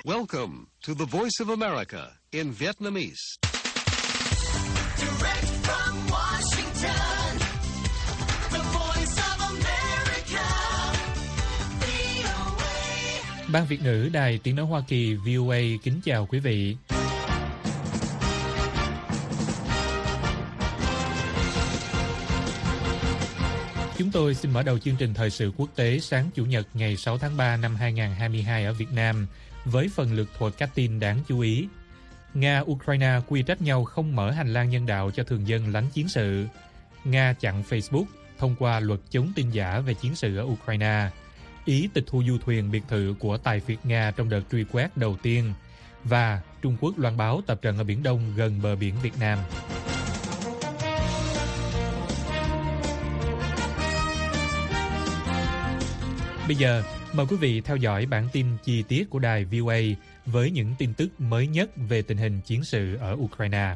Welcome to the Voice of America in Vietnamese. Direct from Washington, the Voice of America, VOA. Ban Việt ngữ Đài Tiếng nói Hoa Kỳ VOA kính chào quý vị. Chúng tôi xin mở đầu chương trình thời sự quốc tế sáng Chủ nhật ngày 6 tháng 3 năm 2022 ở Việt Nam với phần lược thuật các tin đáng chú ý. Nga-Ukraine quy trách nhau không mở hành lang nhân đạo cho thường dân lánh chiến sự. Nga chặn Facebook thông qua luật chống tin giả về chiến sự ở Ukraine. Ý tịch thu du thuyền biệt thự của tài phiệt Nga trong đợt truy quét đầu tiên. Và Trung Quốc loan báo tập trận ở Biển Đông gần bờ biển Việt Nam. Bây giờ, mời quý vị theo dõi bản tin chi tiết của đài VOA với những tin tức mới nhất về tình hình chiến sự ở Ukraine.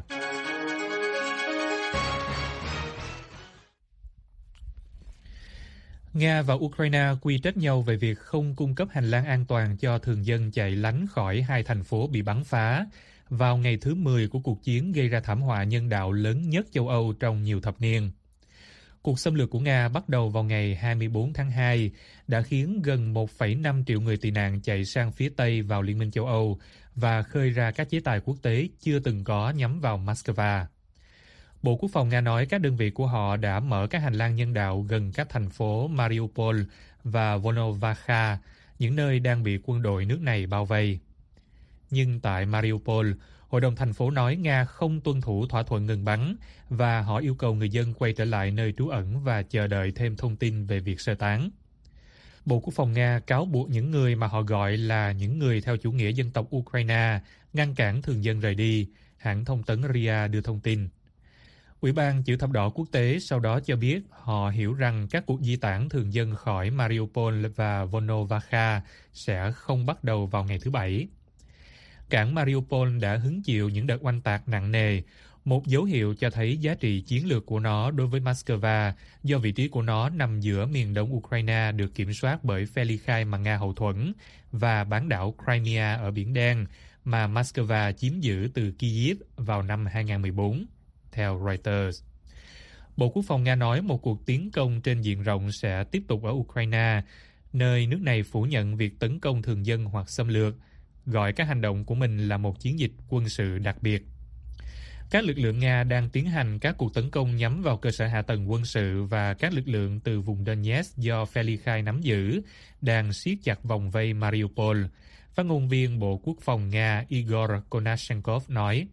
Nga và Ukraine quy trách nhau về việc không cung cấp hành lang an toàn cho thường dân chạy lánh khỏi hai thành phố bị bắn phá vào ngày thứ 10 của cuộc chiến gây ra thảm họa nhân đạo lớn nhất châu Âu trong nhiều thập niên. Cuộc xâm lược của Nga bắt đầu vào ngày 24 tháng 2 đã khiến gần 1,5 triệu người tị nạn chạy sang phía Tây vào Liên minh châu Âu và khơi ra các chế tài quốc tế chưa từng có nhắm vào Moscow. Bộ Quốc phòng Nga nói các đơn vị của họ đã mở các hành lang nhân đạo gần các thành phố Mariupol và Volnovakha, những nơi đang bị quân đội nước này bao vây. Nhưng tại Mariupol, Hội đồng thành phố nói Nga không tuân thủ thỏa thuận ngừng bắn và họ yêu cầu người dân quay trở lại nơi trú ẩn và chờ đợi thêm thông tin về việc sơ tán. Bộ Quốc phòng Nga cáo buộc những người mà họ gọi là những người theo chủ nghĩa dân tộc Ukraine ngăn cản thường dân rời đi, hãng thông tấn RIA đưa thông tin. Ủy ban Chữ thập đỏ quốc tế sau đó cho biết họ hiểu rằng các cuộc di tản thường dân khỏi Mariupol và Volnovakha sẽ không bắt đầu vào ngày thứ Bảy. Cảng Mariupol đã hứng chịu những đợt oanh tạc nặng nề, một dấu hiệu cho thấy giá trị chiến lược của nó đối với Moscow do vị trí của nó nằm giữa miền đông Ukraine được kiểm soát bởi phe ly khai mà Nga hậu thuẫn và bán đảo Crimea ở Biển Đen mà Moscow chiếm giữ từ Kyiv vào năm 2014, theo Reuters. Bộ Quốc phòng Nga nói một cuộc tiến công trên diện rộng sẽ tiếp tục ở Ukraine, nơi nước này phủ nhận việc tấn công thường dân hoặc xâm lược, gọi các hành động của mình là một chiến dịch quân sự đặc biệt. Các lực lượng Nga đang tiến hành các cuộc tấn công nhắm vào cơ sở hạ tầng quân sự và các lực lượng từ vùng Donetsk do phe ly khai nắm giữ đang siết chặt vòng vây Mariupol, phát ngôn viên Bộ Quốc phòng Nga Igor Konashenkov nói.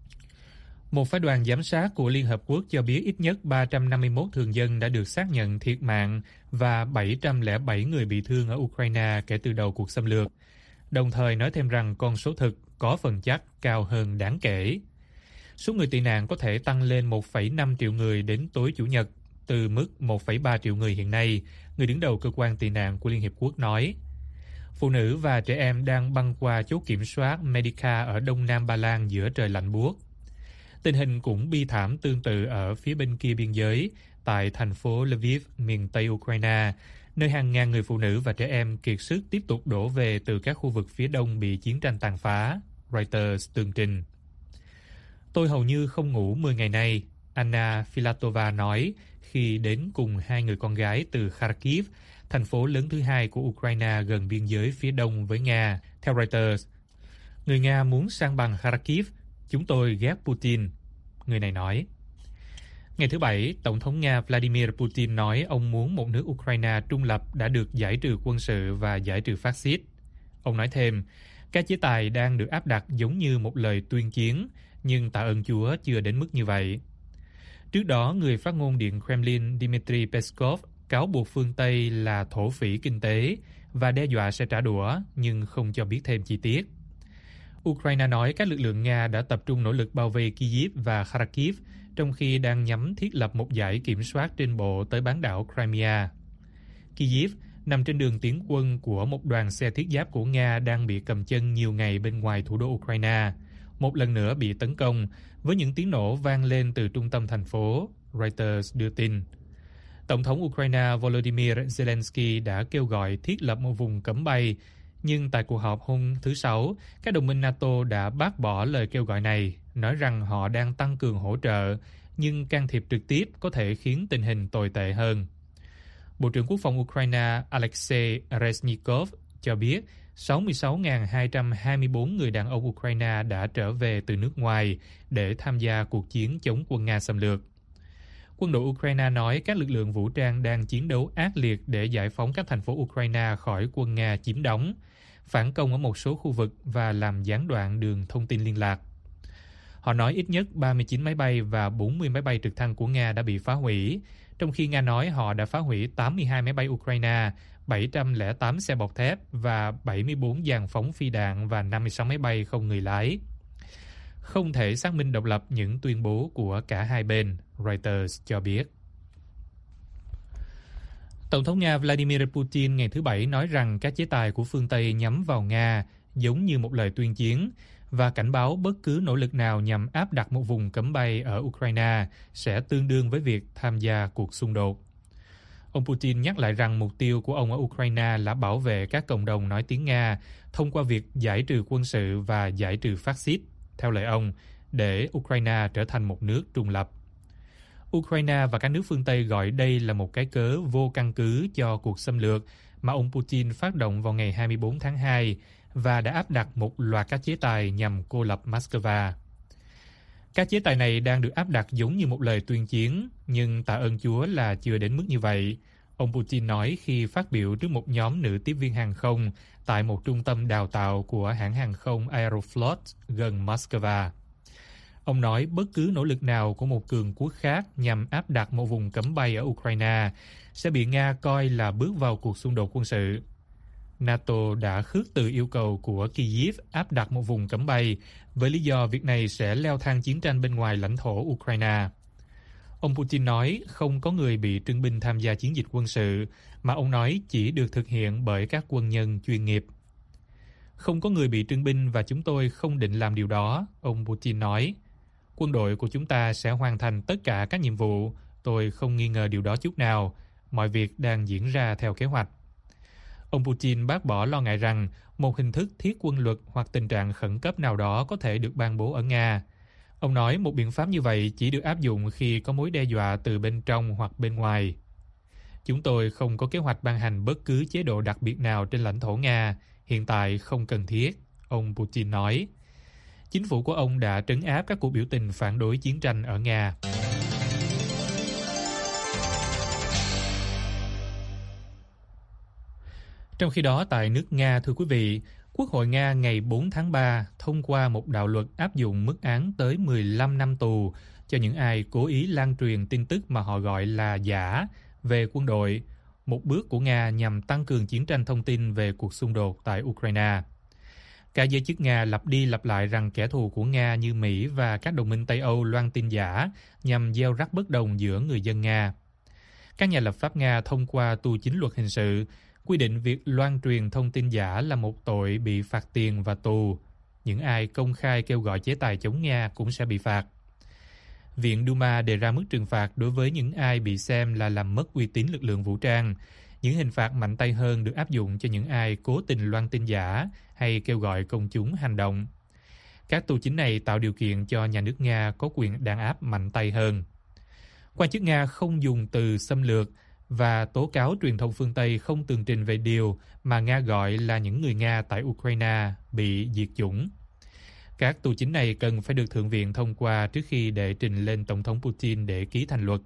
Một phái đoàn giám sát của Liên Hợp Quốc cho biết ít nhất 351 thường dân đã được xác nhận thiệt mạng và 707 người bị thương ở Ukraine kể từ đầu cuộc xâm lược, đồng thời nói thêm rằng con số thực có phần chắc cao hơn đáng kể. Số người tị nạn có thể tăng lên 1,5 triệu người đến tối Chủ nhật, từ mức 1,3 triệu người hiện nay, người đứng đầu cơ quan tị nạn của Liên Hiệp Quốc nói. Phụ nữ và trẻ em đang băng qua chốt kiểm soát Medica ở đông nam Ba Lan giữa trời lạnh buốt. Tình hình cũng bi thảm tương tự ở phía bên kia biên giới, tại thành phố Lviv, miền Tây Ukraine, nơi hàng ngàn người phụ nữ và trẻ em kiệt sức tiếp tục đổ về từ các khu vực phía đông bị chiến tranh tàn phá, Reuters tường trình. Tôi hầu như không ngủ 10 ngày nay, Anna Filatova nói khi đến cùng hai người con gái từ Kharkiv, thành phố lớn thứ hai của Ukraine gần biên giới phía đông với Nga, theo Reuters. Người Nga muốn san bằng Kharkiv, chúng tôi ghét Putin, người này nói. Ngày thứ Bảy, Tổng thống Nga Vladimir Putin nói ông muốn một nước Ukraine trung lập đã được giải trừ quân sự và giải trừ phát xít. Ông nói thêm, các chế tài đang được áp đặt giống như một lời tuyên chiến, nhưng tạ ơn Chúa chưa đến mức như vậy. Trước đó, người phát ngôn Điện Kremlin Dmitry Peskov cáo buộc phương Tây là thổ phỉ kinh tế và đe dọa sẽ trả đũa, nhưng không cho biết thêm chi tiết. Ukraine nói các lực lượng Nga đã tập trung nỗ lực bao vây Kyiv và Kharkiv, trong khi đang nhắm thiết lập một dải kiểm soát trên bộ tới bán đảo Crimea. Kyiv nằm trên đường tiến quân của một đoàn xe thiết giáp của Nga đang bị cầm chân nhiều ngày bên ngoài thủ đô Ukraine, một lần nữa bị tấn công, với những tiếng nổ vang lên từ trung tâm thành phố, Reuters đưa tin. Tổng thống Ukraine Volodymyr Zelensky đã kêu gọi thiết lập một vùng cấm bay, Nhưng tại cuộc họp hôm thứ Sáu, các đồng minh NATO đã bác bỏ lời kêu gọi này, nói rằng họ đang tăng cường hỗ trợ, nhưng can thiệp trực tiếp có thể khiến tình hình tồi tệ hơn. Bộ trưởng Quốc phòng Ukraine Alexei Reznikov cho biết 66.224 người đàn ông Ukraine đã trở về từ nước ngoài để tham gia cuộc chiến chống quân Nga xâm lược. Quân đội Ukraine nói các lực lượng vũ trang đang chiến đấu ác liệt để giải phóng các thành phố Ukraine khỏi quân Nga chiếm đóng, phản công ở một số khu vực và làm gián đoạn đường thông tin liên lạc. Họ nói ít nhất 39 máy bay và 40 máy bay trực thăng của Nga đã bị phá hủy, trong khi Nga nói họ đã phá hủy 82 máy bay Ukraine, 708 xe bọc thép và 74 dàn phóng phi đạn và 56 máy bay không người lái. Không thể xác minh độc lập những tuyên bố của cả hai bên, Reuters cho biết. Tổng thống Nga Vladimir Putin ngày thứ Bảy nói rằng các chế tài của phương Tây nhắm vào Nga giống như một lời tuyên chiến và cảnh báo bất cứ nỗ lực nào nhằm áp đặt một vùng cấm bay ở Ukraine sẽ tương đương với việc tham gia cuộc xung đột. Ông Putin nhắc lại rằng mục tiêu của ông ở Ukraine là bảo vệ các cộng đồng nói tiếng Nga thông qua việc giải trừ quân sự và giải trừ phát xít, theo lời ông, để Ukraine trở thành một nước trung lập. Ukraine và các nước phương Tây gọi đây là một cái cớ vô căn cứ cho cuộc xâm lược mà ông Putin phát động vào ngày 24 tháng 2 và đã áp đặt một loạt các chế tài nhằm cô lập Moscow. Các chế tài này đang được áp đặt giống như một lời tuyên chiến, nhưng tạ ơn Chúa là chưa đến mức như vậy, ông Putin nói khi phát biểu trước một nhóm nữ tiếp viên hàng không tại một trung tâm đào tạo của hãng hàng không Aeroflot gần Moscow. Ông nói bất cứ nỗ lực nào của một cường quốc khác nhằm áp đặt một vùng cấm bay ở Ukraine sẽ bị Nga coi là bước vào cuộc xung đột quân sự. NATO đã khước từ yêu cầu của Kyiv áp đặt một vùng cấm bay với lý do việc này sẽ leo thang chiến tranh bên ngoài lãnh thổ Ukraine. Ông Putin nói không có người bị trưng binh tham gia chiến dịch quân sự, mà ông nói chỉ được thực hiện bởi các quân nhân chuyên nghiệp. Không có người bị trưng binh và chúng tôi không định làm điều đó, ông Putin nói. Quân đội của chúng ta sẽ hoàn thành tất cả các nhiệm vụ, tôi không nghi ngờ điều đó chút nào, mọi việc đang diễn ra theo kế hoạch. Ông Putin bác bỏ lo ngại rằng một hình thức thiết quân luật hoặc tình trạng khẩn cấp nào đó có thể được ban bố ở Nga. Ông nói một biện pháp như vậy chỉ được áp dụng khi có mối đe dọa từ bên trong hoặc bên ngoài. Chúng tôi không có kế hoạch ban hành bất cứ chế độ đặc biệt nào trên lãnh thổ Nga, hiện tại không cần thiết, ông Putin nói. Chính phủ của ông đã trấn áp các cuộc biểu tình phản đối chiến tranh ở Nga. Trong khi đó, tại nước Nga, thưa quý vị, Quốc hội Nga ngày 4 tháng 3 thông qua một đạo luật áp dụng mức án tới 15 năm tù cho những ai cố ý lan truyền tin tức mà họ gọi là giả về quân đội, một bước của Nga nhằm tăng cường chiến tranh thông tin về cuộc xung đột tại Ukraine. Các giới chức Nga lặp đi lặp lại rằng kẻ thù của Nga như Mỹ và các đồng minh Tây Âu loan tin giả nhằm gieo rắc bất đồng giữa người dân Nga. Các nhà lập pháp Nga thông qua tu chính luật hình sự, quy định việc loan truyền thông tin giả là một tội bị phạt tiền và tù. Những ai công khai kêu gọi chế tài chống Nga cũng sẽ bị phạt. Viện Duma đề ra mức trừng phạt đối với những ai bị xem là làm mất uy tín lực lượng vũ trang. Những hình phạt mạnh tay hơn được áp dụng cho những ai cố tình loan tin giả hay kêu gọi công chúng hành động. Các tù chính này tạo điều kiện cho nhà nước Nga có quyền đàn áp mạnh tay hơn. Quan chức Nga không dùng từ xâm lược và tố cáo truyền thông phương Tây không tường trình về điều mà Nga gọi là những người Nga tại Ukraine bị diệt chủng. Các tù chính này cần phải được Thượng viện thông qua trước khi đệ trình lên Tổng thống Putin để ký thành luật.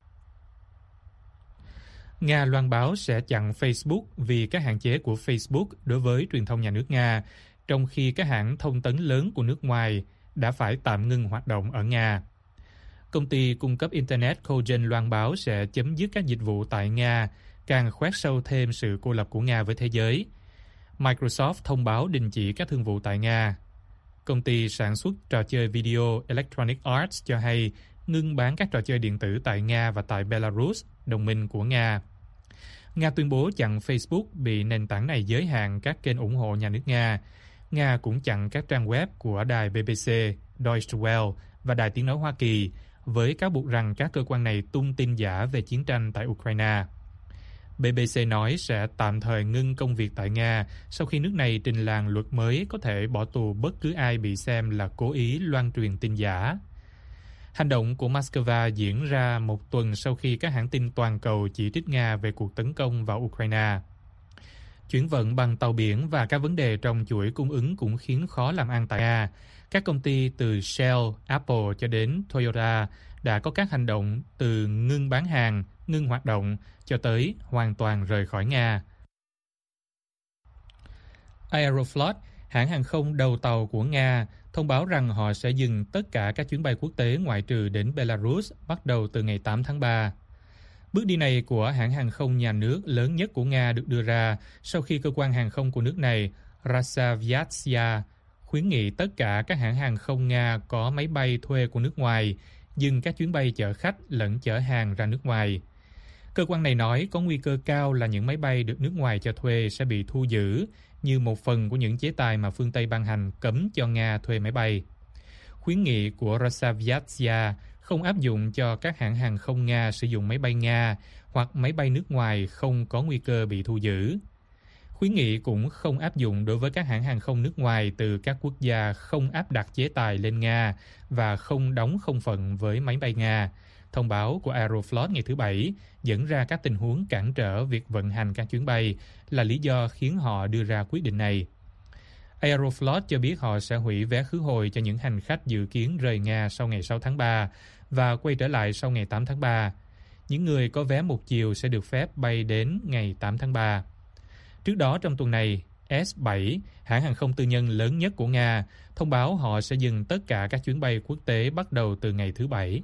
Nga loan báo sẽ chặn Facebook vì các hạn chế của Facebook đối với truyền thông nhà nước Nga, trong khi các hãng thông tấn lớn của nước ngoài đã phải tạm ngưng hoạt động ở Nga. Công ty cung cấp Internet Kogent loan báo sẽ chấm dứt các dịch vụ tại Nga, càng khoét sâu thêm sự cô lập của Nga với thế giới. Microsoft thông báo đình chỉ các thương vụ tại Nga. Công ty sản xuất trò chơi video Electronic Arts cho hay ngưng bán các trò chơi điện tử tại Nga và tại Belarus, đồng minh của Nga. Nga tuyên bố chặn Facebook bị nền tảng này giới hạn các kênh ủng hộ nhà nước Nga. Nga cũng chặn các trang web của đài BBC, Deutsche Welle và Đài Tiếng Nói Hoa Kỳ, với cáo buộc rằng các cơ quan này tung tin giả về chiến tranh tại Ukraine. BBC nói sẽ tạm thời ngưng công việc tại Nga sau khi nước này trình làng luật mới có thể bỏ tù bất cứ ai bị xem là cố ý loan truyền tin giả. Hành động của Moscow diễn ra một tuần sau khi các hãng tin toàn cầu chỉ trích Nga về cuộc tấn công vào Ukraine. Chuyển vận bằng tàu biển và các vấn đề trong chuỗi cung ứng cũng khiến khó làm ăn tại Nga. Các công ty từ Shell, Apple cho đến Toyota đã có các hành động từ ngưng bán hàng, ngưng hoạt động cho tới hoàn toàn rời khỏi Nga. Aeroflot, hãng hàng không đầu tàu của Nga, thông báo rằng họ sẽ dừng tất cả các chuyến bay quốc tế ngoại trừ đến Belarus bắt đầu từ ngày 8 tháng 3. Bước đi này của hãng hàng không nhà nước lớn nhất của Nga được đưa ra sau khi cơ quan hàng không của nước này, Rosaviatsia, khuyến nghị tất cả các hãng hàng không Nga có máy bay thuê của nước ngoài dừng các chuyến bay chở khách lẫn chở hàng ra nước ngoài. Cơ quan này nói có nguy cơ cao là những máy bay được nước ngoài cho thuê sẽ bị thu giữ như một phần của những chế tài mà phương Tây ban hành cấm cho Nga thuê máy bay. Khuyến nghị của Rosaviatsia không áp dụng cho các hãng hàng không Nga sử dụng máy bay Nga hoặc máy bay nước ngoài không có nguy cơ bị thu giữ. Khuyến nghị cũng không áp dụng đối với các hãng hàng không nước ngoài từ các quốc gia không áp đặt chế tài lên Nga và không đóng không phận với máy bay Nga. Thông báo của Aeroflot ngày thứ Bảy dẫn ra các tình huống cản trở việc vận hành các chuyến bay là lý do khiến họ đưa ra quyết định này. Aeroflot cho biết họ sẽ hủy vé khứ hồi cho những hành khách dự kiến rời Nga sau ngày 6 tháng 3 và quay trở lại sau ngày 8 tháng 3. Những người có vé một chiều sẽ được phép bay đến ngày 8 tháng 3. Trước đó trong tuần này, S7, hãng hàng không tư nhân lớn nhất của Nga, thông báo họ sẽ dừng tất cả các chuyến bay quốc tế bắt đầu từ ngày thứ Bảy.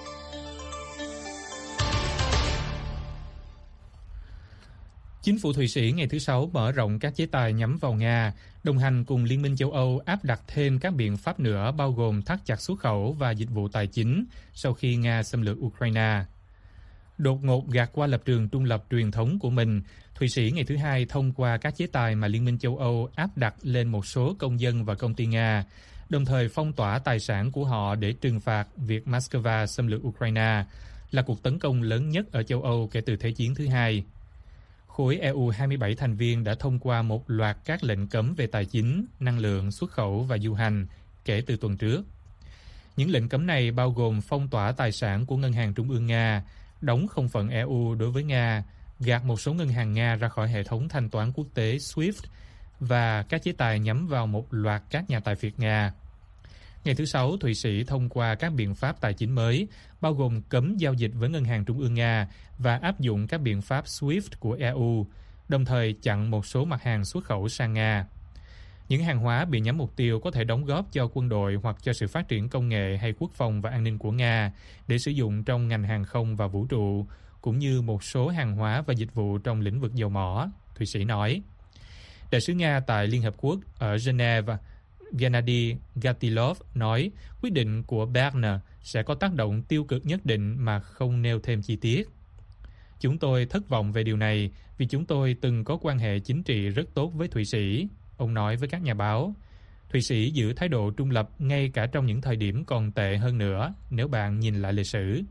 Chính phủ Thụy Sĩ ngày thứ Sáu mở rộng các chế tài nhắm vào Nga, đồng hành cùng Liên minh châu Âu áp đặt thêm các biện pháp nữa bao gồm thắt chặt xuất khẩu và dịch vụ tài chính sau khi Nga xâm lược Ukraine. Đột ngột gạt qua lập trường trung lập truyền thống của mình, Thụy Sĩ ngày thứ Hai thông qua các chế tài mà Liên minh châu Âu áp đặt lên một số công dân và công ty Nga, đồng thời phong tỏa tài sản của họ để trừng phạt việc Moscow xâm lược Ukraine, là cuộc tấn công lớn nhất ở châu Âu kể từ Thế chiến thứ hai. Khối EU 27 thành viên đã thông qua một loạt các lệnh cấm về tài chính, năng lượng, xuất khẩu và du hành kể từ tuần trước. Những lệnh cấm này bao gồm phong tỏa tài sản của Ngân hàng Trung ương Nga, đóng không phận EU đối với Nga, gạt một số ngân hàng Nga ra khỏi hệ thống thanh toán quốc tế SWIFT và các chế tài nhắm vào một loạt các nhà tài phiệt Nga. Ngày thứ Sáu, Thụy Sĩ thông qua các biện pháp tài chính mới, bao gồm cấm giao dịch với Ngân hàng Trung ương Nga và áp dụng các biện pháp SWIFT của EU, đồng thời chặn một số mặt hàng xuất khẩu sang Nga. Những hàng hóa bị nhắm mục tiêu có thể đóng góp cho quân đội hoặc cho sự phát triển công nghệ hay quốc phòng và an ninh của Nga để sử dụng trong ngành hàng không và vũ trụ, cũng như một số hàng hóa và dịch vụ trong lĩnh vực dầu mỏ, Thụy Sĩ nói. Đại sứ Nga tại Liên Hợp Quốc ở Geneva, Gennady Gatilov nói quyết định của Bern sẽ có tác động tiêu cực nhất định mà không nêu thêm chi tiết. Chúng tôi thất vọng về điều này vì chúng tôi từng có quan hệ chính trị rất tốt với Thụy Sĩ, ông nói với các nhà báo. Thụy Sĩ giữ thái độ trung lập ngay cả trong những thời điểm còn tệ hơn nữa nếu bạn nhìn lại lịch sử.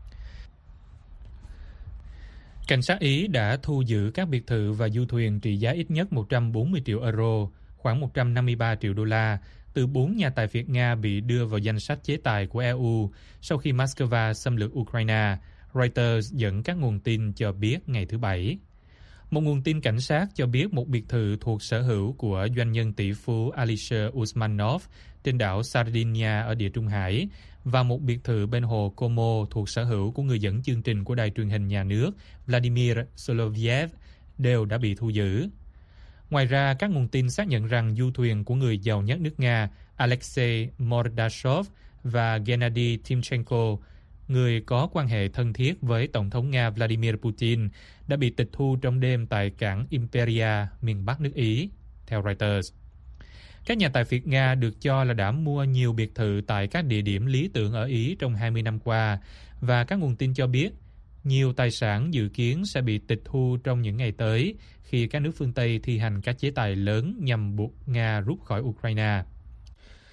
Cảnh sát Ý đã thu giữ các biệt thự và du thuyền trị giá ít nhất 140 triệu euro, khoảng 153 triệu đô la, từ 4 nhà tài phiệt Nga bị đưa vào danh sách chế tài của EU sau khi Moscow xâm lược Ukraine, Reuters dẫn các nguồn tin cho biết ngày thứ Bảy. Một nguồn tin cảnh sát cho biết một biệt thự thuộc sở hữu của doanh nhân tỷ phú Alisher Usmanov trên đảo Sardinia ở Địa Trung Hải và một biệt thự bên hồ Como thuộc sở hữu của người dẫn chương trình của đài truyền hình nhà nước Vladimir Soloviev đều đã bị thu giữ. Ngoài ra, các nguồn tin xác nhận rằng du thuyền của người giàu nhất nước Nga Alexei Mordashov và Gennady Timchenko, người có quan hệ thân thiết với Tổng thống Nga Vladimir Putin, đã bị tịch thu trong đêm tại cảng Imperia, miền Bắc nước Ý, theo Reuters. Các nhà tài phiệt Nga được cho là đã mua nhiều biệt thự tại các địa điểm lý tưởng ở Ý trong 20 năm qua, và các nguồn tin cho biết nhiều tài sản dự kiến sẽ bị tịch thu trong những ngày tới khi các nước phương Tây thi hành các chế tài lớn nhằm buộc Nga rút khỏi Ukraine.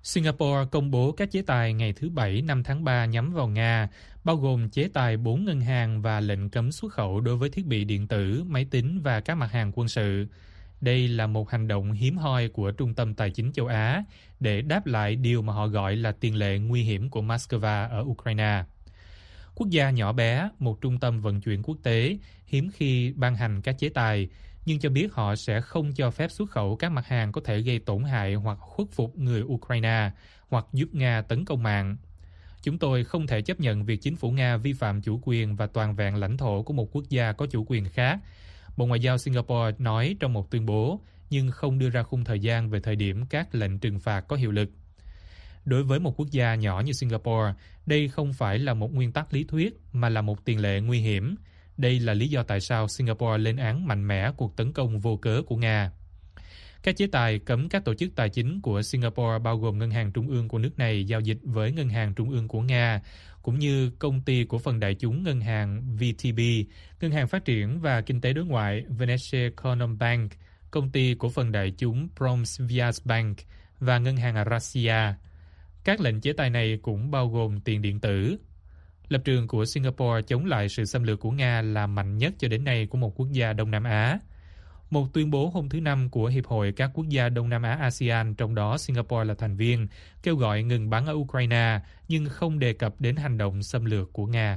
Singapore công bố các chế tài ngày thứ Bảy 5 tháng 3 nhắm vào Nga, bao gồm chế tài 4 ngân hàng và lệnh cấm xuất khẩu đối với thiết bị điện tử, máy tính và các mặt hàng quân sự. Đây là một hành động hiếm hoi của Trung tâm Tài chính châu Á để đáp lại điều mà họ gọi là tiền lệ nguy hiểm của Moscow ở Ukraine. Quốc gia nhỏ bé, một trung tâm vận chuyển quốc tế, hiếm khi ban hành các chế tài, nhưng cho biết họ sẽ không cho phép xuất khẩu các mặt hàng có thể gây tổn hại hoặc khuất phục người Ukraine hoặc giúp Nga tấn công mạng. Chúng tôi không thể chấp nhận việc chính phủ Nga vi phạm chủ quyền và toàn vẹn lãnh thổ của một quốc gia có chủ quyền khác, Bộ Ngoại giao Singapore nói trong một tuyên bố, nhưng không đưa ra khung thời gian về thời điểm các lệnh trừng phạt có hiệu lực. Đối với một quốc gia nhỏ như Singapore, đây không phải là một nguyên tắc lý thuyết mà là một tiền lệ nguy hiểm. Đây là lý do tại sao Singapore lên án mạnh mẽ cuộc tấn công vô cớ của Nga. Các chế tài cấm các tổ chức tài chính của Singapore bao gồm Ngân hàng Trung ương của nước này giao dịch với Ngân hàng Trung ương của Nga, cũng như Công ty cổ phần đại chúng Ngân hàng VTB, Ngân hàng Phát triển và Kinh tế đối ngoại Vneshekonombank, Công ty cổ phần đại chúng Promsviasbank và Ngân hàng Arasia. Các lệnh chế tài này cũng bao gồm tiền điện tử. Lập trường của Singapore chống lại sự xâm lược của Nga là mạnh nhất cho đến nay của một quốc gia Đông Nam Á. Một tuyên bố hôm thứ Năm của Hiệp hội các quốc gia Đông Nam Á ASEAN, trong đó Singapore là thành viên, kêu gọi ngừng bắn ở Ukraine, nhưng không đề cập đến hành động xâm lược của Nga.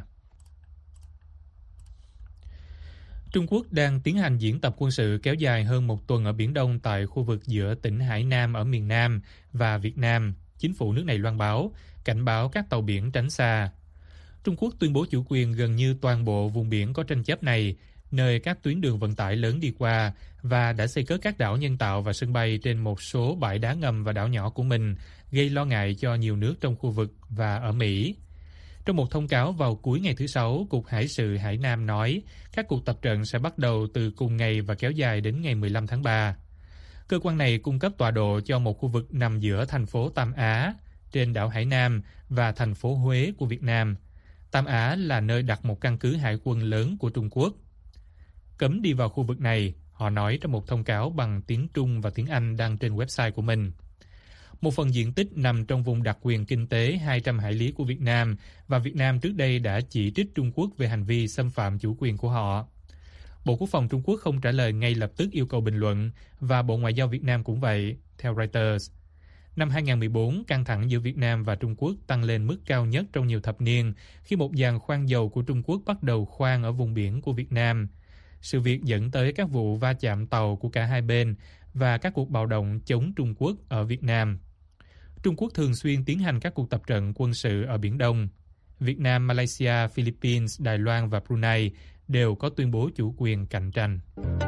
Trung Quốc đang tiến hành diễn tập quân sự kéo dài hơn một tuần ở Biển Đông tại khu vực giữa tỉnh Hải Nam ở miền Nam và Việt Nam. Chính phủ nước này loan báo, cảnh báo các tàu biển tránh xa. Trung Quốc tuyên bố chủ quyền gần như toàn bộ vùng biển có tranh chấp này, nơi các tuyến đường vận tải lớn đi qua, và đã xây cất các đảo nhân tạo và sân bay trên một số bãi đá ngầm và đảo nhỏ của mình, gây lo ngại cho nhiều nước trong khu vực và ở Mỹ. Trong một thông cáo vào cuối ngày thứ Sáu, Cục Hải sự Hải Nam nói các cuộc tập trận sẽ bắt đầu từ cùng ngày và kéo dài đến ngày 15 tháng 3. Cơ quan này cung cấp tọa độ cho một khu vực nằm giữa thành phố Tam Á, trên đảo Hải Nam, và thành phố Huế của Việt Nam. Tam Á là nơi đặt một căn cứ hải quân lớn của Trung Quốc. Cấm đi vào khu vực này, họ nói trong một thông cáo bằng tiếng Trung và tiếng Anh đăng trên website của mình. Một phần diện tích nằm trong vùng đặc quyền kinh tế 200 hải lý của Việt Nam, và Việt Nam trước đây đã chỉ trích Trung Quốc về hành vi xâm phạm chủ quyền của họ. Bộ Quốc phòng Trung Quốc không trả lời ngay lập tức yêu cầu bình luận, và Bộ Ngoại giao Việt Nam cũng vậy, theo Reuters. Năm 2014, căng thẳng giữa Việt Nam và Trung Quốc tăng lên mức cao nhất trong nhiều thập niên khi một giàn khoan dầu của Trung Quốc bắt đầu khoan ở vùng biển của Việt Nam. Sự việc dẫn tới các vụ va chạm tàu của cả hai bên và các cuộc bạo động chống Trung Quốc ở Việt Nam. Trung Quốc thường xuyên tiến hành các cuộc tập trận quân sự ở Biển Đông. Việt Nam, Malaysia, Philippines, Đài Loan và Brunei đều có tuyên bố chủ quyền cạnh tranh.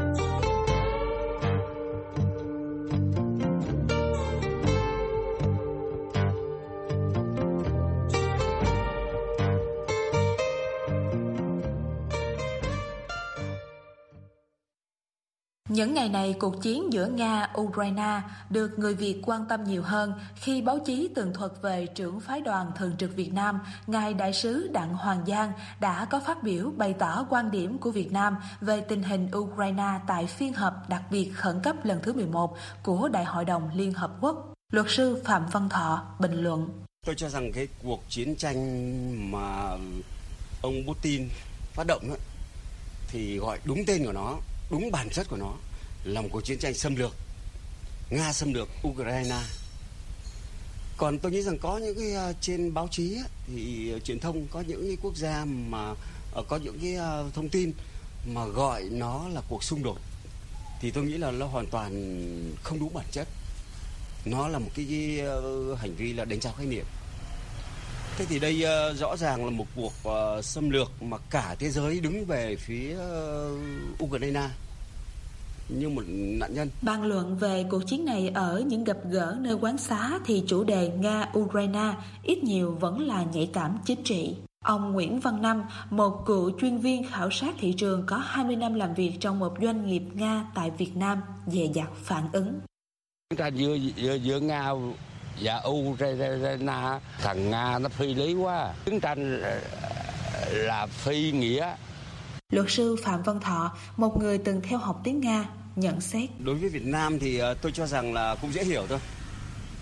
Những ngày này, cuộc chiến giữa Nga-Ukraine được người Việt quan tâm nhiều hơn khi báo chí tường thuật về trưởng phái đoàn thường trực Việt Nam, Ngài Đại sứ Đặng Hoàng Giang đã có phát biểu bày tỏ quan điểm của Việt Nam về tình hình Ukraine tại phiên họp đặc biệt khẩn cấp lần thứ 11 của Đại hội đồng Liên Hợp Quốc. Luật sư Phạm Văn Thọ bình luận. Tôi cho rằng cái cuộc chiến tranh mà ông Putin phát động ấy, thì gọi đúng tên của nó, đúng bản chất của nó là một cuộc chiến tranh xâm lược. Nga xâm lược Ukraine. Còn tôi nghĩ rằng có những cái trên báo chí ấy, thì truyền thông có những cái quốc gia mà có những cái thông tin mà gọi nó là cuộc xung đột, thì tôi nghĩ là nó hoàn toàn không đúng bản chất. Nó là một cái hành vi là đánh trao khái niệm. Thế thì đây rõ ràng là một cuộc xâm lược mà cả thế giới đứng về phía Ukraine như một nạn nhân. Bàn luận về cuộc chiến này ở những gặp gỡ nơi quán xá thì chủ đề Nga-Ukraine ít nhiều vẫn là nhạy cảm chính trị. Ông Nguyễn Văn Năm, một cựu chuyên viên khảo sát thị trường có 20 năm làm việc trong một doanh nghiệp Nga tại Việt Nam, dè dặt phản ứng. Chiến tranh giữa Nga và Ukraine, thằng Nga nó phi lý quá. Chiến tranh là phi nghĩa. Luật sư Phạm Văn Thọ, một người từng theo học tiếng Nga, nhận xét. Đối với Việt Nam thì tôi cho rằng là cũng dễ hiểu thôi.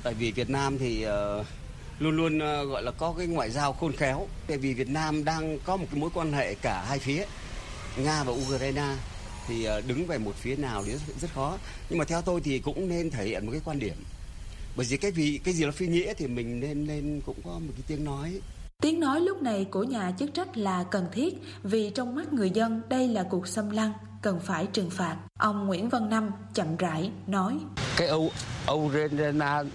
Tại vì Việt Nam thì luôn luôn gọi là có cái ngoại giao khôn khéo. Tại vì Việt Nam đang có một cái mối quan hệ cả hai phía, Nga và Ukraine, thì đứng về một phía nào thì rất khó. Nhưng mà theo tôi thì cũng nên thể hiện một cái quan điểm. Bởi vì cái gì là phi nghĩa thì mình nên cũng có một cái tiếng nói. Tiếng nói lúc này của nhà chức trách là cần thiết vì trong mắt người dân đây là cuộc xâm lăng, cần phải trừng phạt. Ông Nguyễn Văn Năm chậm rãi nói. Cái Ukraine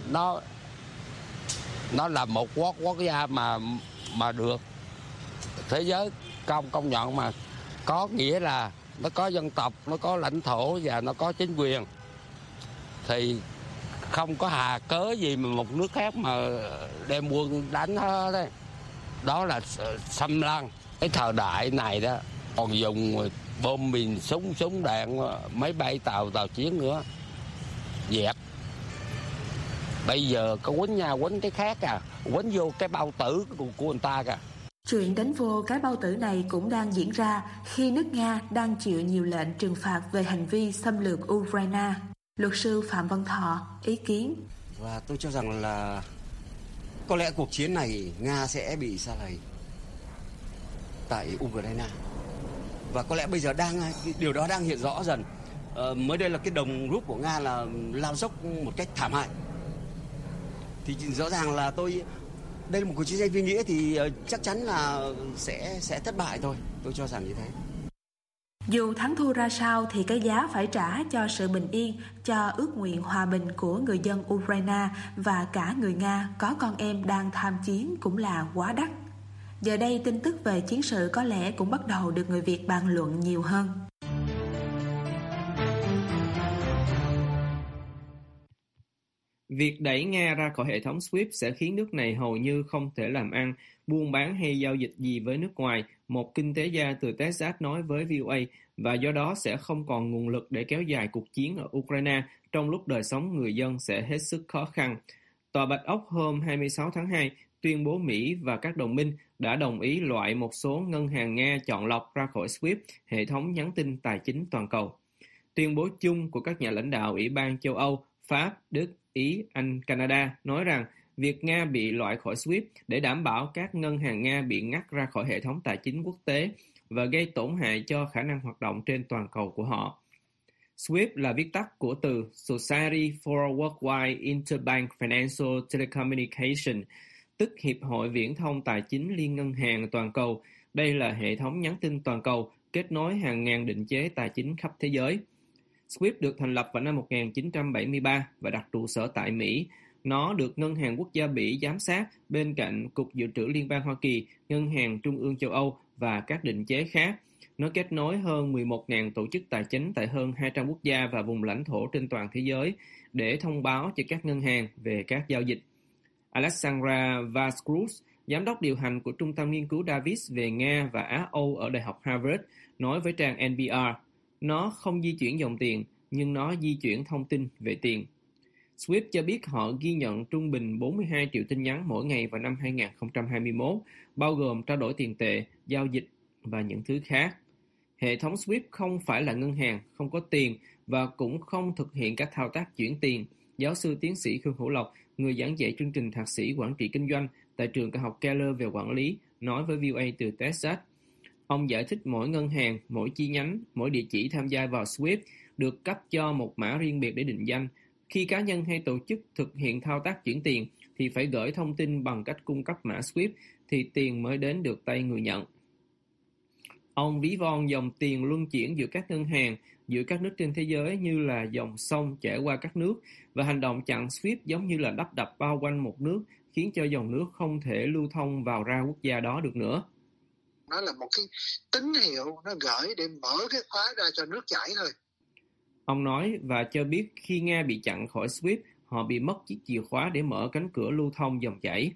nó là một quốc gia mà được thế giới công nhận, mà có nghĩa là nó có dân tộc, nó có lãnh thổ và nó có chính quyền, thì không có hà cớ gì mà một nước khác mà đem quân đánh hết đấy. Đó là xâm lăng. Cái thời đại này đó còn dùng bom mìn, súng đạn, máy bay, tàu chiến nữa dẹp. Bây giờ có quýnh nhau quýnh cái khác quýnh vô cái bao tử của người ta kìa. Chuyện đánh vô cái bao tử này cũng đang diễn ra khi nước Nga đang chịu nhiều lệnh trừng phạt về hành vi xâm lược Ukraine. Luật sư Phạm Văn Thọ ý kiến. Và tôi cho rằng là có lẽ cuộc chiến này Nga sẽ bị sa lầy tại Ukraine. Và có lẽ bây giờ điều đó đang hiện rõ dần. Mới đây là cái đồng rúp của Nga là lao dốc một cách thảm hại. Thì rõ ràng là đây là một cuộc chiến tranh phi nghĩa thì chắc chắn là sẽ thất bại thôi. Tôi cho rằng như thế. Dù thắng thua ra sao thì cái giá phải trả cho sự bình yên, cho ước nguyện hòa bình của người dân Ukraine và cả người Nga có con em đang tham chiến cũng là quá đắt. Giờ đây tin tức về chiến sự có lẽ cũng bắt đầu được người Việt bàn luận nhiều hơn. Việc đẩy Nga ra khỏi hệ thống SWIFT sẽ khiến nước này hầu như không thể làm ăn, buôn bán hay giao dịch gì với nước ngoài, một kinh tế gia từ Texas nói với VOA, và do đó sẽ không còn nguồn lực để kéo dài cuộc chiến ở Ukraine trong lúc đời sống người dân sẽ hết sức khó khăn. Tòa Bạch Ốc hôm 26 tháng 2 tuyên bố Mỹ và các đồng minh đã đồng ý loại một số ngân hàng Nga chọn lọc ra khỏi SWIFT, hệ thống nhắn tin tài chính toàn cầu. Tuyên bố chung của các nhà lãnh đạo Ủy ban châu Âu, Pháp, Đức, Ý, Anh, Canada nói rằng việc Nga bị loại khỏi SWIFT để đảm bảo các ngân hàng Nga bị ngắt ra khỏi hệ thống tài chính quốc tế và gây tổn hại cho khả năng hoạt động trên toàn cầu của họ. SWIFT là viết tắt của từ Society for Worldwide Interbank Financial Telecommunication, tức Hiệp hội Viễn thông Tài chính Liên ngân hàng toàn cầu. Đây là hệ thống nhắn tin toàn cầu kết nối hàng ngàn định chế tài chính khắp thế giới. SWIFT được thành lập vào năm 1973 và đặt trụ sở tại Mỹ. Nó được Ngân hàng Quốc gia Bỉ giám sát bên cạnh Cục Dự trữ Liên bang Hoa Kỳ, Ngân hàng Trung ương châu Âu và các định chế khác. Nó kết nối hơn 11.000 tổ chức tài chính tại hơn 200 quốc gia và vùng lãnh thổ trên toàn thế giới để thông báo cho các ngân hàng về các giao dịch. Alexandra Vazquez, giám đốc điều hành của Trung tâm Nghiên cứu Davis về Nga và Á-Âu ở Đại học Harvard, nói với trang NPR, nó không di chuyển dòng tiền, nhưng nó di chuyển thông tin về tiền. SWIFT cho biết họ ghi nhận trung bình 42 triệu tin nhắn mỗi ngày vào năm 2021, bao gồm trao đổi tiền tệ, giao dịch và những thứ khác. Hệ thống SWIFT không phải là ngân hàng, không có tiền và cũng không thực hiện các thao tác chuyển tiền. Giáo sư tiến sĩ Khương Hữu Lộc, người giảng dạy chương trình thạc sĩ quản trị kinh doanh tại trường Đại học Keller về quản lý, nói với VOA từ Texas. Ông giải thích mỗi ngân hàng, mỗi chi nhánh, mỗi địa chỉ tham gia vào SWIFT được cấp cho một mã riêng biệt để định danh. Khi cá nhân hay tổ chức thực hiện thao tác chuyển tiền thì phải gửi thông tin bằng cách cung cấp mã SWIFT thì tiền mới đến được tay người nhận. Ông ví von dòng tiền luân chuyển giữa các ngân hàng, giữa các nước trên thế giới như là dòng sông chảy qua các nước, và hành động chặn SWIFT giống như là đắp đập bao quanh một nước, khiến cho dòng nước không thể lưu thông vào ra quốc gia đó được nữa. Nó là một cái tín hiệu nó gửi để mở cái khóa ra cho nước chảy thôi. Ông nói và cho biết khi Nga bị chặn khỏi SWIFT, họ bị mất chiếc chìa khóa để mở cánh cửa lưu thông dòng chảy.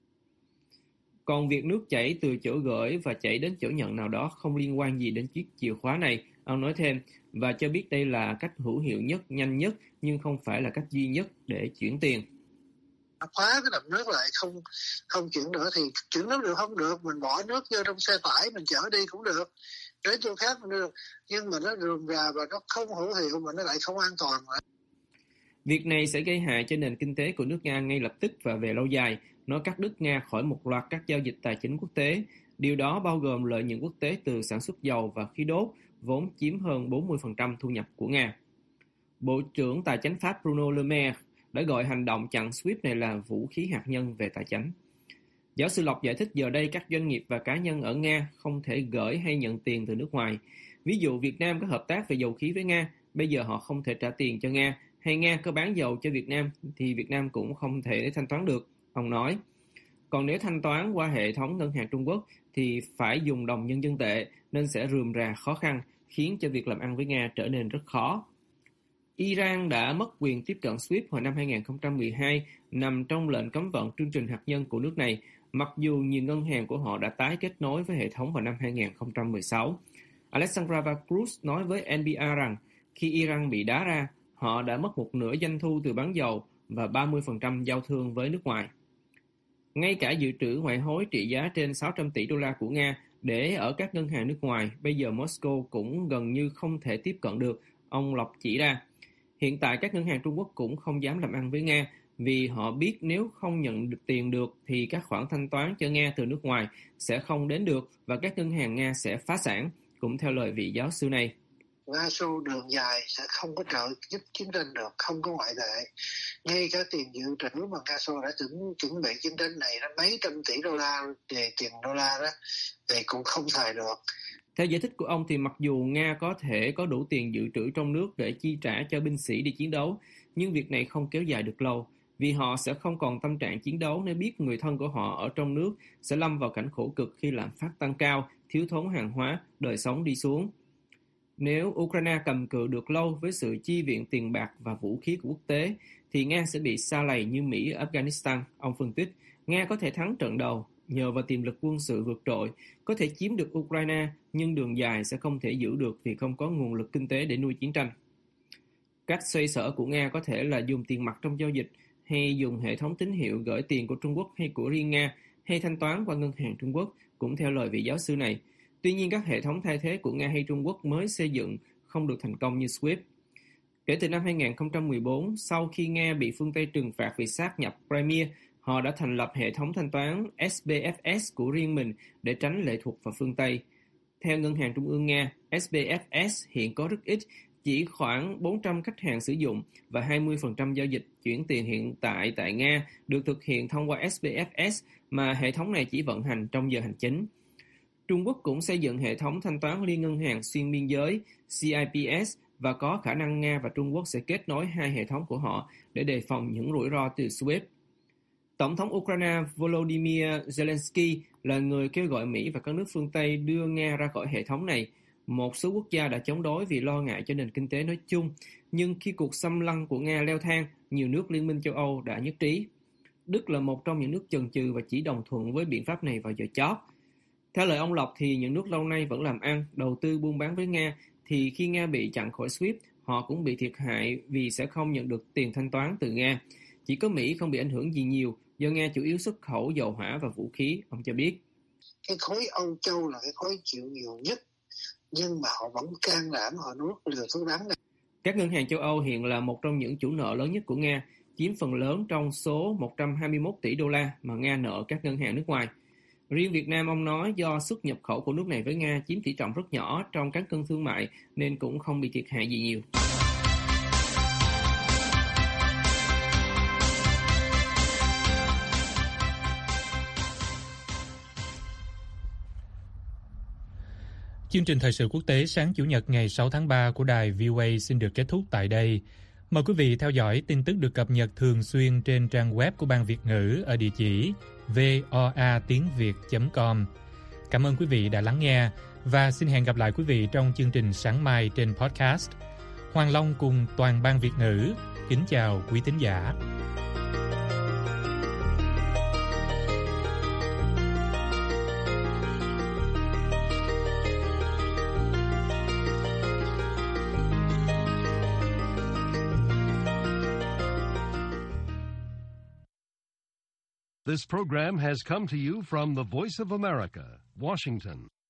Còn việc nước chảy từ chỗ gửi và chảy đến chỗ nhận nào đó không liên quan gì đến chiếc chìa khóa này, ông nói thêm, và cho biết đây là cách hữu hiệu nhất, nhanh nhất, nhưng không phải là cách duy nhất để chuyển tiền. Khóa cái đập nước lại không chuyển nữa thì chuyển nước được không được, mình bỏ nước vô trong xe tải mình chở đi cũng được, đến chỗ khác cũng được, nhưng mà nó rườm rà và nó không hữu hiệu mà nó lại không an toàn. Việc này sẽ gây hại cho nền kinh tế của nước Nga ngay lập tức và về lâu dài. Nó cắt đứt Nga khỏi một loạt các giao dịch tài chính quốc tế. Điều đó bao gồm lợi nhuận quốc tế từ sản xuất dầu và khí đốt, vốn chiếm hơn 40% thu nhập của Nga. Bộ trưởng Tài chính Pháp Bruno Le Maire đã gọi hành động chặn SWIFT này là vũ khí hạt nhân về tài chính. Giáo sư Lộc giải thích giờ đây các doanh nghiệp và cá nhân ở Nga không thể gửi hay nhận tiền từ nước ngoài. Ví dụ Việt Nam có hợp tác về dầu khí với Nga, bây giờ họ không thể trả tiền cho Nga, hay Nga có bán dầu cho Việt Nam thì Việt Nam cũng không thể thanh toán được, ông nói. Còn nếu thanh toán qua hệ thống ngân hàng Trung Quốc thì phải dùng đồng nhân dân tệ nên sẽ rườm rà khó khăn, khiến cho việc làm ăn với Nga trở nên rất khó. Iran đã mất quyền tiếp cận SWIFT hồi năm 2012, nằm trong lệnh cấm vận chương trình hạt nhân của nước này, mặc dù nhiều ngân hàng của họ đã tái kết nối với hệ thống vào năm 2016. Alexandra Cruz nói với NPR rằng khi Iran bị đá ra, họ đã mất một nửa doanh thu từ bán dầu và 30% giao thương với nước ngoài. Ngay cả dự trữ ngoại hối trị giá trên 600 tỷ đô la của Nga để ở các ngân hàng nước ngoài, bây giờ Moscow cũng gần như không thể tiếp cận được, ông Lộc chỉ ra. Hiện tại các ngân hàng Trung Quốc cũng không dám làm ăn với Nga vì họ biết nếu không nhận được tiền được thì các khoản thanh toán cho Nga từ nước ngoài sẽ không đến được và các ngân hàng Nga sẽ phá sản, cũng theo lời vị giáo sư này. Nga xô đường dài sẽ không có trợ giúp chiến tranh được, không có ngoại tệ. Ngay cả tiền dự trữ mà Nga xô đã chuẩn bị chiến tranh này là mấy trăm tỷ đô la về tiền đô la đó thì cũng không xài được. Theo giải thích của ông thì mặc dù Nga có thể có đủ tiền dự trữ trong nước để chi trả cho binh sĩ đi chiến đấu, nhưng việc này không kéo dài được lâu, vì họ sẽ không còn tâm trạng chiến đấu nếu biết người thân của họ ở trong nước sẽ lâm vào cảnh khổ cực khi lạm phát tăng cao, thiếu thốn hàng hóa, đời sống đi xuống. Nếu Ukraine cầm cự được lâu với sự chi viện tiền bạc và vũ khí của quốc tế, thì Nga sẽ bị sa lầy như Mỹ ở Afghanistan, ông phân tích. Nga có thể thắng trận đầu nhờ vào tiềm lực quân sự vượt trội, có thể chiếm được Ukraine, nhưng đường dài sẽ không thể giữ được vì không có nguồn lực kinh tế để nuôi chiến tranh. Cách xoay sở của Nga có thể là dùng tiền mặt trong giao dịch, hay dùng hệ thống tín hiệu gửi tiền của Trung Quốc hay của riêng Nga, hay thanh toán qua ngân hàng Trung Quốc, cũng theo lời vị giáo sư này. Tuy nhiên, các hệ thống thay thế của Nga hay Trung Quốc mới xây dựng không được thành công như SWIFT. Kể từ năm 2014, sau khi Nga bị phương Tây trừng phạt vì sáp nhập Crimea, họ đã thành lập hệ thống thanh toán SBFS của riêng mình để tránh lệ thuộc vào phương Tây. Theo Ngân hàng Trung ương Nga, SBFS hiện có rất ít, chỉ khoảng 400 khách hàng sử dụng và 20% giao dịch chuyển tiền hiện tại tại Nga được thực hiện thông qua SBFS mà hệ thống này chỉ vận hành trong giờ hành chính. Trung Quốc cũng xây dựng hệ thống thanh toán liên ngân hàng xuyên biên giới CIPS và có khả năng Nga và Trung Quốc sẽ kết nối hai hệ thống của họ để đề phòng những rủi ro từ SWIFT. Tổng thống Ukraine Volodymyr Zelensky là người kêu gọi Mỹ và các nước phương Tây đưa Nga ra khỏi hệ thống này. Một số quốc gia đã chống đối vì lo ngại cho nền kinh tế nói chung, nhưng khi cuộc xâm lăng của Nga leo thang, nhiều nước Liên minh châu Âu đã nhất trí. Đức là một trong những nước chần chừ và chỉ đồng thuận với biện pháp này vào giờ chót. Theo lời ông Lộc thì những nước lâu nay vẫn làm ăn, đầu tư buôn bán với Nga, thì khi Nga bị chặn khỏi SWIFT, họ cũng bị thiệt hại vì sẽ không nhận được tiền thanh toán từ Nga. Chỉ có Mỹ không bị ảnh hưởng gì nhiều, do Nga chủ yếu xuất khẩu dầu hỏa và vũ khí, ông cho biết. Cái khối Âu Châu là cái khối chịu nhiều nhất, nhưng mà họ vẫn can đảm, họ nuốt lừa thuốc đắng này. Các ngân hàng châu Âu hiện là một trong những chủ nợ lớn nhất của Nga, chiếm phần lớn trong số 121 tỷ đô la mà Nga nợ các ngân hàng nước ngoài. Riêng Việt Nam, ông nói do xuất nhập khẩu của nước này với Nga chiếm tỷ trọng rất nhỏ trong cán cân thương mại nên cũng không bị thiệt hại gì nhiều. Chương trình thời sự quốc tế sáng Chủ nhật ngày 6 tháng 3 của đài VOA xin được kết thúc tại đây. Mời quý vị theo dõi tin tức được cập nhật thường xuyên trên trang web của Ban Việt ngữ ở địa chỉ voatiengviet.com. Cảm ơn quý vị đã lắng nghe và xin hẹn gặp lại quý vị trong chương trình sáng mai trên podcast. Hoàng Long cùng toàn Ban Việt ngữ kính chào quý thính giả. This program has come to you from the Voice of America, Washington.